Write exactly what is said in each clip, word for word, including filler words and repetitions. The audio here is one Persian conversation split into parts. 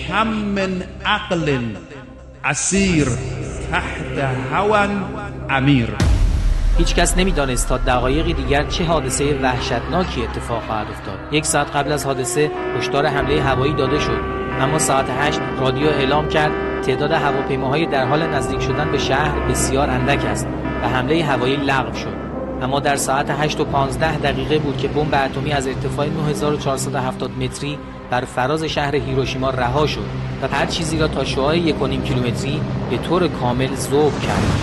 کم من عقل اسیر تحت هوى امیر. هیچ کس نمیدانست تا دقایقی دیگر چه حادثه وحشتناکی اتفاق خواهد افتاد. یک ساعت قبل از حادثه هشدار حمله هوایی داده شد، اما ساعت هشت رادیو اعلام کرد تعداد هواپیماهای در حال نزدیک شدن به شهر بسیار اندک است و حمله هوایی لغو شد. اما در ساعت هشت و پانزده دقیقه بود که بمب اتمی از ارتفاع نه هزار و چهارصد و هفتاد متری بر فراز شهر هیروشیما رها شد و هر چیزی را تا شعاع یک و نیم کیلومتری به طور کامل ذوب کرد.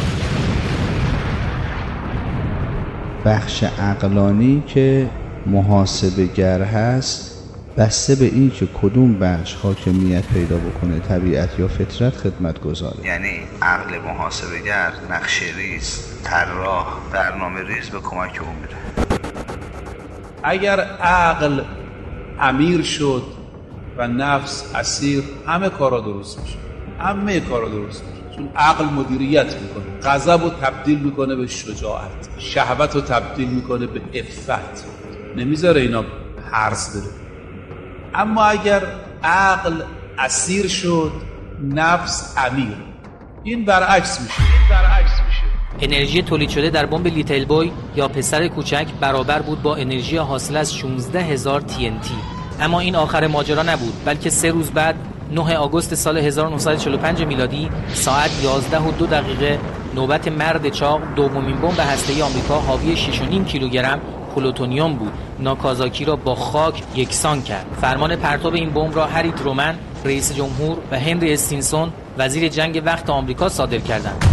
بخش عقلانی که محاسبه گر هست بسته به این که کدوم بخش حاکمیت پیدا بکنه، طبیعت یا فطرت خدمت گذاره. یعنی عقل محاسبه گر نقشه ریز، طراح، برنامه ریز به کمک اون میره. اگر عقل امیر شد و نفس اسیر، همه کارا درست میشه، همه کارا درست میشه، چون عقل مدیریت میکنه. غضب رو تبدیل میکنه به شجاعت، شهوت رو تبدیل میکنه به عفت، نمیذاره اینا هرز بره. اما اگر عقل اسیر شد، نفس امیر، این برعکس میشه. این برعکس میشه. انرژی تولید شده در بمب لیتل بوی یا پسر کوچک برابر بود با انرژی حاصل از شانزده هزار تی ان تی. اما این آخر ماجرا نبود، بلکه سه روز بعد نه آگوست سال هزار و نهصد و چهل و پنج میلادی ساعت یازده و دو دقیقه نوبت مرد چاق دومین بمب هسته‌ای آمریکا حاوی شش و نیم کیلوگرم پلوتونیوم بود ناکازاکی را با خاک یکسان کرد. فرمان پرتاب این بمب را هری ترومن رئیس جمهور و هنری استینسون وزیر جنگ وقت آمریکا صادر کردند.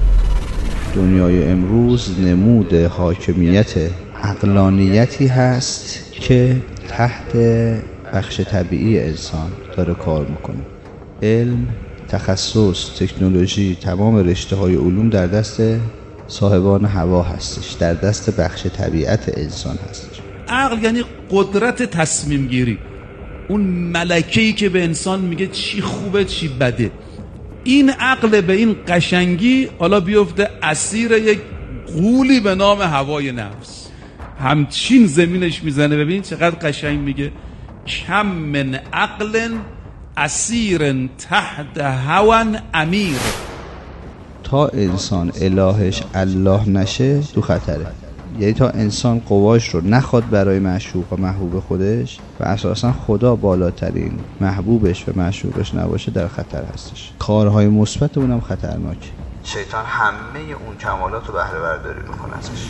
دنیای امروز نمود حاکمیت عقلانیتی هست که تحت بخش طبیعی انسان داره کار میکنه. علم، تخصص، تکنولوژی، تمام رشته‌های علوم در دست صاحبان هوا هستش، در دست بخش طبیعت انسان هستش. عقل یعنی قدرت تصمیم گیری، اون ملکه‌ای که به انسان میگه چی خوبه چی بده. این عقل به این قشنگی حالا بیفته اسیر یک غولی به نام هوای نفس، همچین زمینش میزنه. ببین چقدر قشنگ میگه، کم من عقل اسیر تحت هوى امیر. تا انسان الهش الله نشه تو خطره. یعنی تا انسان قواش رو نخواد برای معشوق و محبوب خودش و اساسا خدا بالاترین محبوبش و معشوقش نباشه، در خطر هستش. کارهای مثبت اونم خطرناکه. شیطان همه اون کمالات رو بهره برداری میکنه ازش.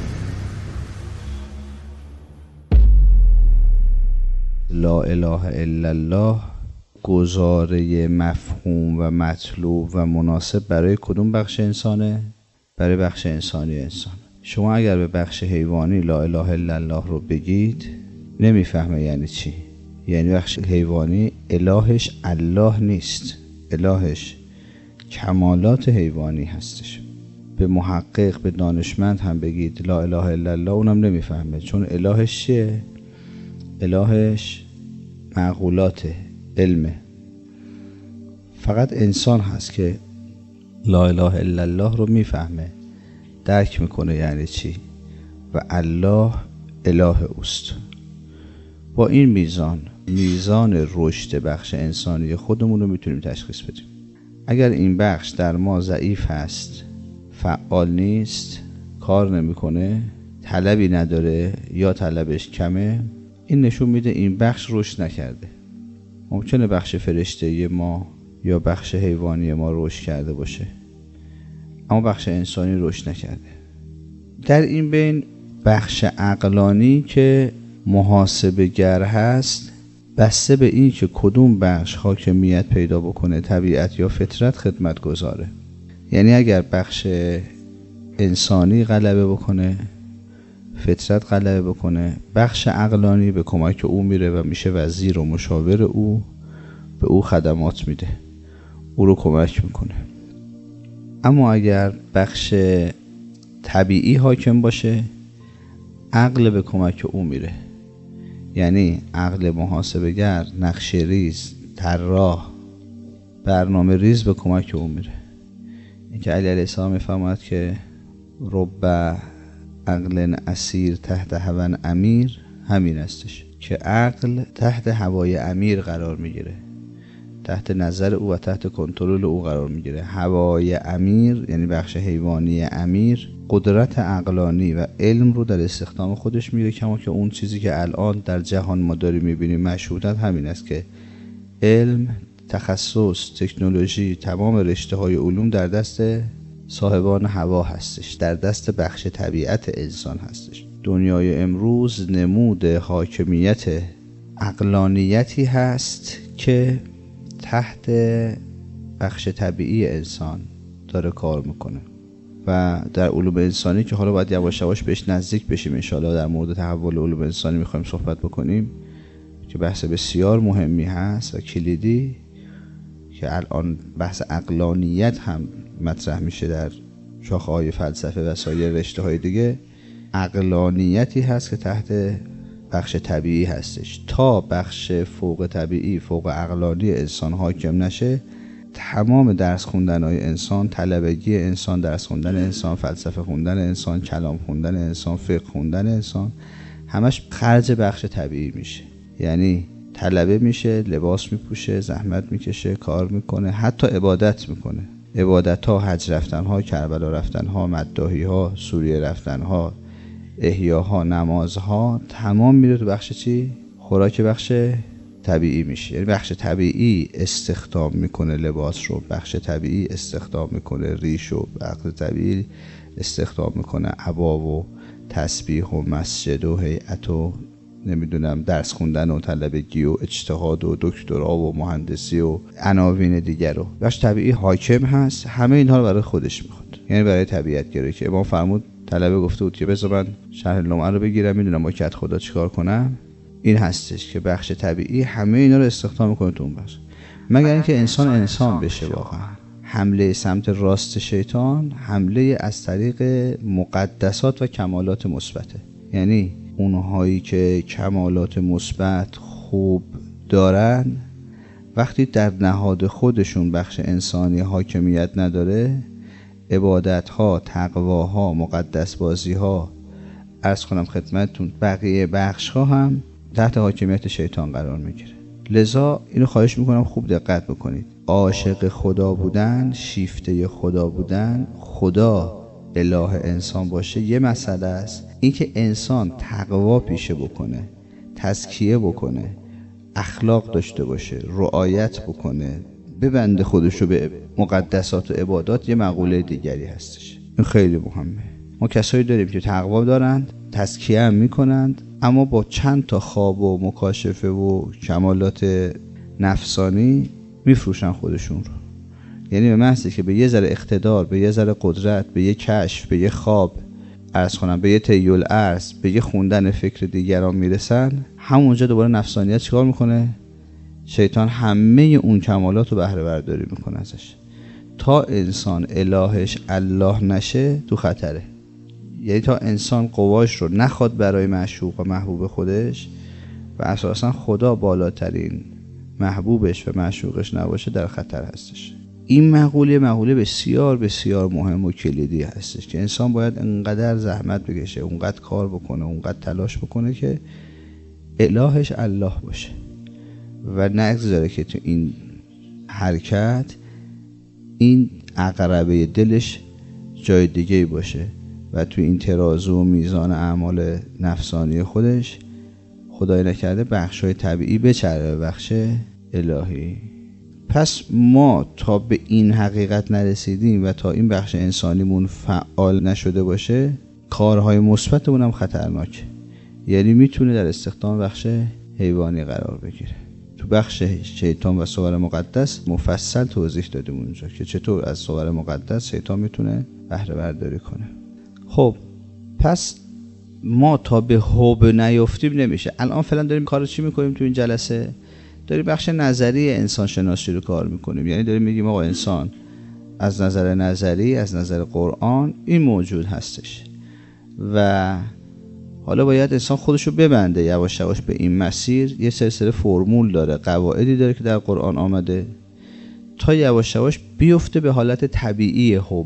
لا اله الا الله گزاره مفهوم و مطلوب و مناسب برای کدوم بخش انسانه؟ برای بخش انسانی انسان. شما اگر به بخش حیوانی لا اله الا الله رو بگید نمیفهمه یعنی چی. یعنی بخش حیوانی الهش الله نیست، الهش کمالات حیوانی هستش. به محقق، به دانشمند هم بگید لا اله الا الله، اونم نمیفهمه، چون الهش چیه؟ الهش معقولات علمه. فقط انسان هست که لا اله الا الله رو میفهمه، درک میکنه یعنی چی و الله اله اوست. با این میزان میزان رشد بخش انسانی خودمون رو میتونیم تشخیص بدیم. اگر این بخش در ما ضعیف هست، فعال نیست، کار نمیکنه، طلبی نداره یا طلبش کمه، این نشون میده این بخش رشد نکرده. ممکنه بخش فرشته ما یا بخش حیوانی ما رشد کرده باشه، اما بخش انسانی رشد نکرده. در این بین بخش عقلانی که محاسبه گر هست بسته به این که کدوم بخش حاکمیت پیدا بکنه، طبیعت یا فطرت خدمت گذاره. یعنی اگر بخش انسانی غلبه بکنه، فطرت غلبه بکنه، بخش عقلانی به کمک او میره و میشه وزیر و مشاور او، به او خدمات میده، او رو کمک میکنه. اما اگر بخش طبیعی حاکم باشه، عقل به کمک او میره. یعنی عقل محاسبه گر، نقشه ریز، طراح، برنامه ریز به کمک او میره. این که علی علیه السلام میفرماید که رب عقل اسیر تحت هوى امیر، همین هستش که عقل تحت هوای امیر قرار میگیره. تحت نظر او و تحت کنترل او قرار میگیره. هوای امیر یعنی بخش حیوانی امیر قدرت عقلانی و علم رو در استخدام خودش میگیره، کما که اون چیزی که الان در جهان ما داریم میبینیم مشهودت همین است که علم، تخصص، تکنولوژی، تمام رشته های علوم در دست صاحبان هوا هستش، در دست بخش طبیعت انسان هستش. دنیای امروز نمود حاکمیت عقلانیتی هست که تحت بخش طبیعی انسان داره کار میکنه و در علوم انسانی که حالا باید یواش یواش بهش نزدیک بشیم انشاءالله در مورد تحول علوم انسانی میخوایم صحبت بکنیم که بحث بسیار مهمی هست و کلیدی که الان بحث عقلانیت هم مطرح میشه در شاخه‌های فلسفه و سایر رشته‌های دیگه. عقلانیتی هست که تحت بخش طبیعی هستش. تا بخش فوق طبیعی، فوق عقلانی انسان حاکم نشه، تمام درس خوندن‌های انسان، طلبگی انسان، درس خوندن انسان، فلسفه خوندن انسان، کلام خوندن انسان، فقه خوندن انسان، همش خرج بخش طبیعی میشه. یعنی طلبه میشه، لباس میپوشه، زحمت میکشه، کار میکنه، حتی عبادت میکنه. عبادت ها، حج رفتن ها، کربلا رفتن ها، مداحی ها، سوریه رفتن ها، احیاها، نمازها، تمام میره تو بخش چی؟ خوراک بخش طبیعی میشه. یعنی بخش طبیعی استخدام میکنه لباس رو، بخش طبیعی استخدام میکنه ریش رو، بخش طبیعی استخدام میکنه عبا و تسبیح و مسجد و هیئت و نمیدونم درس خوندن و طلبگی و اجتهاد و دکترا و مهندسی و عناوین دیگر رو. بخش طبیعی حاکم هست، همه اینها رو برای خودش میخواد، یعنی برای طبیعت گرایی که امام فرمود طلبه گفته بود که بذار من شرح لمعه رو بگیرم، میدونم با کت خدا چیکار کنم. این هستش که بخش طبیعی همه اینا رو استخدام میکنه تو اون بخش، مگر اینکه انسان انسان بشه واقعا. حمله سمت راست شیطان حمله از طریق مقدسات و کمالات مثبته، یعنی اونهایی که کمالات مثبت خوب دارن وقتی در نهاد خودشون بخش انسانی حاکمیت نداره، عبادت‌ها، تقواها، مقدس بازی‌ها، عرض کنم خدمتتون بقیه بخش‌ها هم تحت حاکمیت شیطان قرار میگیره. لذا اینو خواهش میکنم خوب دقت بکنید. عاشق خدا بودن، شیفته خدا بودن، خدا اله انسان باشه یه مسئله است، این که انسان تقوا پیشه بکنه، تزکیه بکنه، اخلاق داشته باشه، رعایت بکنه، ببنده خودشو به مقدسات و عبادات، یه مقوله دیگری هستش. این خیلی مهمه. ما کسایی داریم که تقوا دارند، تزکیه هم میکنند، اما با چند تا خواب و مکاشفه و کمالات نفسانی میفروشن خودشون رو. یعنی به محضی که به یه ذره اقتدار، به یه ذره قدرت، به یه کشف، به یه خواب، عرض کنم به یه تیول ارز، به یه خوندن فکر دیگران میرسن، همونجا دوباره نفسانیت چیکار میکنه؟ شیطان همه اون کمالات رو بهره برداری میکنه ازش. تا انسان الهش الله نشه تو خطره. یعنی تا انسان قواش رو نخواد برای معشوق و محبوب خودش و اساسا خدا بالاترین محبوبش و معشوقش نباشه، در خطر هستش. این مقوله مقوله بسیار بسیار مهم و کلیدی هستش که انسان باید انقدر زحمت بکشه، اونقدر کار بکنه، اونقدر تلاش بکنه که الهش الله باشه و نگذاره که تو این حرکت این عقربه دلش جای دیگه باشه و تو این ترازو و میزان اعمال نفسانی خودش خدای نکرده بخشای طبیعی بچره بخش الهی. پس ما تا به این حقیقت نرسیدیم و تا این بخش انسانیمون فعال نشده باشه، کارهای مثبتمون هم خطرناکه. یعنی میتونه در استخدام بخش حیوانی قرار بگیره. تو بخش شیطان و صور مقدس مفصل توضیح دادیم اونجا که چطور از صور مقدس شیطان میتونه بهره برداری کنه. خب پس ما تا به حب نیافتیم نمیشه. الان فعلا داریم کار چی میکنیم تو این جلسه؟ داریم بخش نظری انسان شناسی رو کار میکنیم. یعنی داریم میگیم آقا انسان از نظر نظری، از نظر قرآن این موجود هستش و حالا باید انسان خودش رو ببنده یواش یواش به این مسیر. یه سلسله فرمول داره، قواعدی داره که در قرآن آمده تا یواش یواش بیفته به حالت طبیعی حب.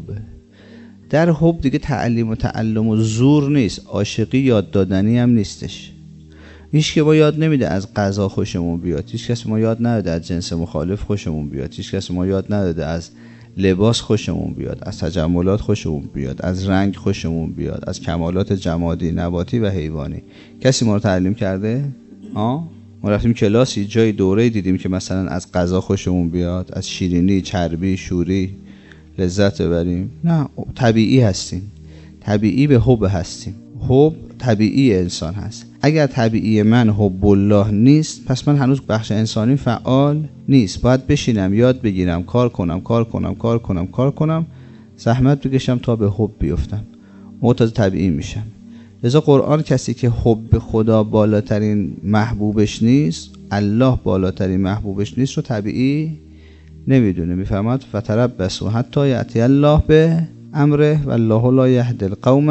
در حب دیگه تعلیم و تعلم و زور نیست، عاشقی یاد دادنی هم نیستش. هیچ که ما یاد نمیده از قضا خوشمون بیاد، هیچ کس ما یاد نداده از جنس مخالف خوشمون بیاد، هیچ کس ما یاد نداده از لباس خوشمون بیاد، از تجملات خوشمون بیاد، از رنگ خوشمون بیاد، از کمالات جمادی، نباتی و حیوانی. کسی ما رو تعلیم کرده؟ ها؟ ما رفتیم کلاسی جای دوره دیدیم که مثلا از غذا خوشمون بیاد، از شیرینی، چربی، شوری لذت ببریم؟ نه، طبیعی هستیم، طبیعی به حب هستیم. حب طبیعی انسان هست. اگر طبیعی من حب الله نیست، پس من هنوز بخش انسانی فعال نیست. باید بشینم یاد بگیرم، کار کنم کار کنم کار کنم کار کنم زحمت بکشم تا به حب بیفتم، معتاد طبیعی میشم. لذا قرآن کسی که حب خدا بالاترین محبوبش نیست، الله بالاترین محبوبش نیست رو طبیعی نمیدونه. میفهمد فتربصوا حتی یأتی الله به امره والله لا یهدی القوم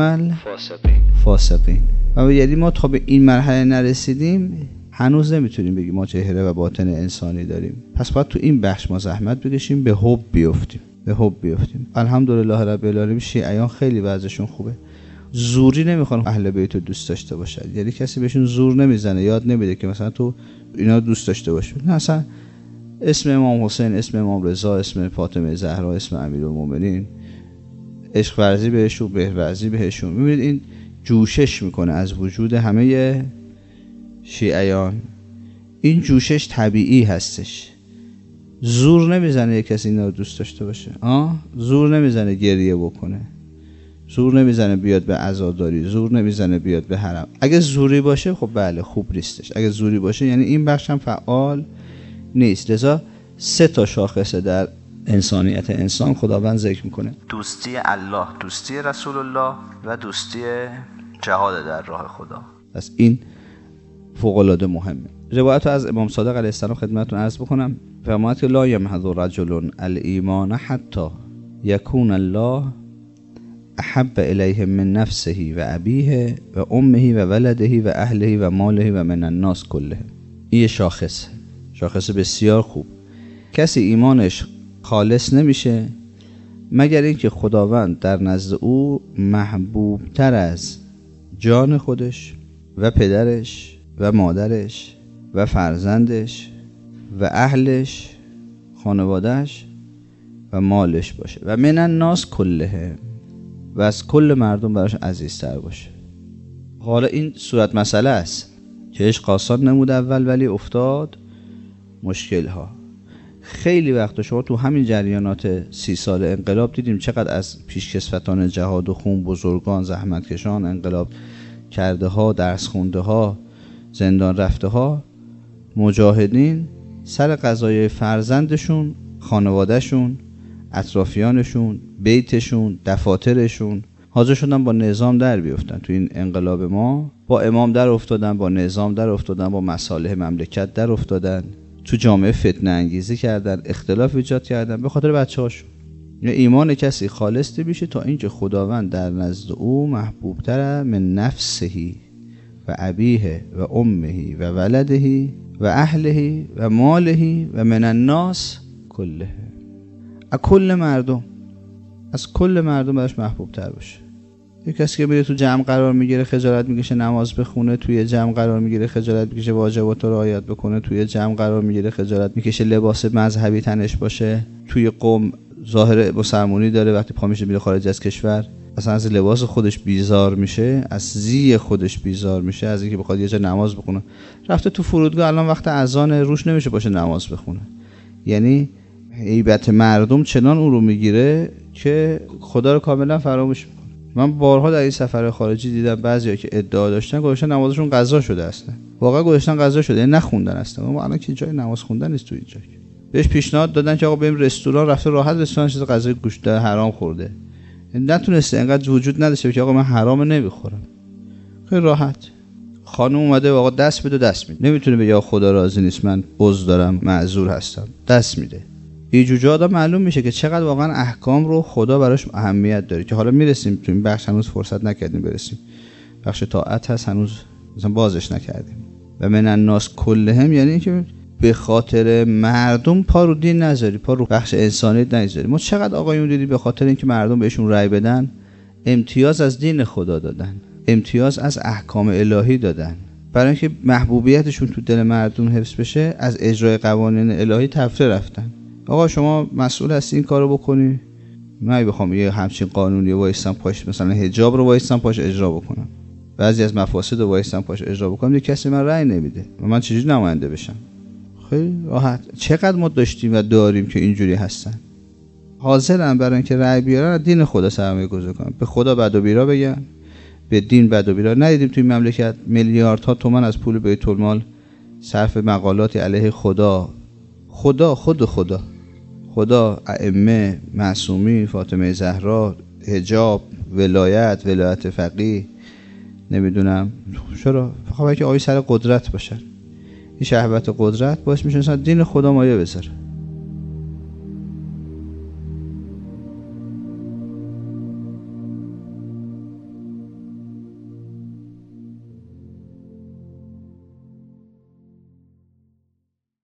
الفاسقین. و یعنی ما تا به این مرحله نرسیدیم هنوز نمیتونیم بگیم ما چهره و باطن انسانی داریم. پس باید تو این بخش ما زحمت بکشیم، به حب بیفتیم، به حب بیفتیم. الحمدلله رب العالمین شیعیان خیلی وضعشون خوبه، زوری نمیخوان اهل بیت رو دوست داشته باشن، یعنی کسی بهشون زور نمیزنه، یاد نمیده که مثلا تو اینا دوست داشته باشی. نه، اصلا اسم امام حسین، اسم امام رضا، اسم فاطمه زهرا، اسم امیرالمومنین، عشق ورزی بهشون، بهروزی بهشون. میبینید این جوشش میکنه از وجود همه شیعیان. این جوشش طبیعی هستش، زور نمیزنه یک کسی اینا رو دوست داشته باشه. آه زور نمیزنه گریه بکنه، زور نمیزنه بیاد به عزاداری، زور نمیزنه بیاد به حرم. اگه زوری باشه خب بله خوب نیستش، اگه زوری باشه یعنی این بخش هم فعال نیست. لذا سه تا شاخصه در انسانیت انسان خداوند ذکر میکنه: دوستی الله، دوستی رسول الله و دوستی جهاد در راه خدا. پس این فوق العاده مهمه. روایت از امام صادق علیه السلام خدمتتون عرض بکنم. فرمود که لا یمحض رجل الایمان حتی یکون الله احب الیه من نفسه و ابیه و امه و ولده و اهله و ماله و من الناس کله. این شاخص شاخص بسیار خوب. کسی ایمانش خالص نمیشه مگر اینکه خداوند در نزد او محبوب تر از جان خودش و پدرش و مادرش و فرزندش و اهلش، خانوادهش و مالش باشه و من الناس کله، و از کل مردم براش عزیزتر باشه. حالا این صورت مسئله است که عشق آسان نمود اول ولی افتاد مشکل ها. خیلی وقت شما تو همین جریانات سی سال انقلاب دیدیم چقدر از پیشکسوتان جهاد و خون، بزرگان، زحمتکشان، انقلاب کرده ها، درس خونده ها، زندان رفته ها، مجاهدین سر قضای فرزندشون، خانوادهشون، اطرافیانشون، بیتشون، دفاترشون حاضر شدن با نظام در بیفتن. تو این انقلاب ما با امام در افتادن، با نظام در افتادن، با مصالح مملکت در افتادن، تو جامعه فتنه انگیزی کردن، اختلاف ایجاد کردن به خاطر بچه‌هاشون. ایمان کسی خالص میشه تا اینکه خداوند در نزد او محبوبتر من نفسهی و ابیه و امه و ولده و اهله و ماله و من الناس کله. از کل مردم، از کل مردم براش محبوب تر باشه. یک کسی که میره تو جمع قرار میگیره خجالت میکشه نماز بخونه، توی جمع قرار میگیره خجالت میکشه واجبات رو رعایت بکنه، توی جمع قرار میگیره خجالت میکشه لباس مذهبی تنش باشه، توی قوم ظاهر مسلمانی داره، وقتی پا میشه میره خارج از کشور اصلا از لباس خودش بیزار میشه، از زی خودش بیزار میشه، از اینکه بخواد یه جا نماز بخونه. رفته تو فرودگاه الان وقت اذان روش نمیشه باشه نماز بخونه. یعنی هیبت مردم چنان اون رو میگیره که خدا رو کاملا فراموش میکنه. من بارها در این سفر خارجی دیدم بعضیا که ادعا داشتن گذاشتن نمازشون قضا شده اصلا. واقعا گذاشتن قضا شده، یعنی نخوندن اصلا. ما الان که جای نماز خوندن نیست تو اینجا. بهش پیشنهاد دادن که آقا بریم رستوران، رفته راحت رستوران چیز غذای گوشت حرام خورده. نتونسته انقدر وجود نداشته که آقا من حرام نمیخورم. خیلی راحت. خانم اومده آقا دست بده، دست میده. نمیتونه بگه خدا راضی نیست من عذر دارم معذور هستم، دست میده. این جوجه آدم معلوم میشه که چقدر واقعا احکام رو خدا براش اهمیت داره که حالا میرسیم تو این بخش، هنوز فرصت نکردیم برسیم. بخش طاعت هست هنوز مثلا بازش نکردیم. و من الناس کلهم یعنی که به خاطر مردم پا رو دین نذاری، پا رو بخش انسانیت نذاری. ما چقدر آقایون دیدی به خاطر اینکه مردم بهشون رأی بدن امتیاز از دین خدا دادن، امتیاز از احکام الهی دادن، برای اینکه محبوبیتشون تو دل مردم حفظ بشه از اجرای قوانین الهی تفره رفتن. آقا شما مسئول هستی این کارو بکنی، من بخوام یه همچین قانونی وایستم پاش، مثلا حجاب رو وایستم پاش اجرا بکنم، بعضی از مفاسد رو وایستم پاش اجرا بکنم، یه کسی من رأی نمیده و من چجوری نماینده بشم؟ خیلی راحت. چقدر ما داشتیم و داریم که اینجوری هستن، حاضرن برای اینکه رأی بیارن دین خدا سرمایه گذاری کنن، به خدا بد و بیرا بگن، به دین بد و بیرا. ندیدیم توی مملکت میلیاردها تومان از پول بیت المال صرف مقالاتی علیه خدا خدا خود خدا خدا ائمه معصومین، فاطمه زهرا، حجاب، ولایت، ولایت فقیه، نمیدونم چرا، فقط که آیه سر قدرت باشن. این شهوت قدرت باعث میشه مثلا دین خدا مایه بذاره.